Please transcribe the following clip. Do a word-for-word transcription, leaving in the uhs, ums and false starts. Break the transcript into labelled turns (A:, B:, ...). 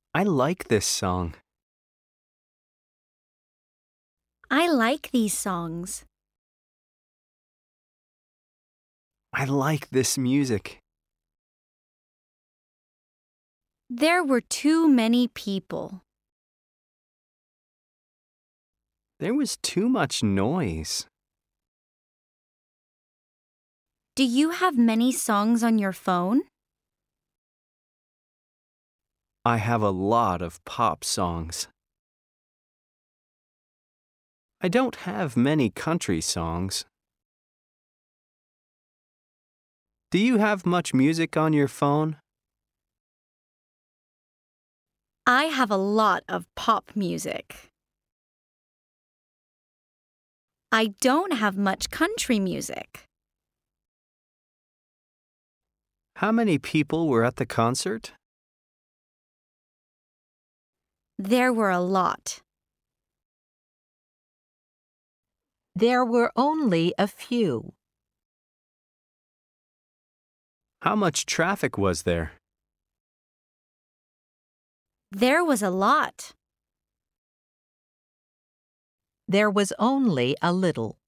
A: I like this song.
B: I like these songs.
A: I like this music.
B: There were too many people.
A: There was too much noise.
B: Do you have many songs on your phone?
A: I have a lot of pop songs. I don't have many country songs. Do you have much music on your phone?
B: I have a lot of pop music. I don't have much country music.
A: How many people were at the concert?
B: There were a lot.
C: There were only a few.
A: How much traffic was there?
B: There was a lot.
C: There was only a little.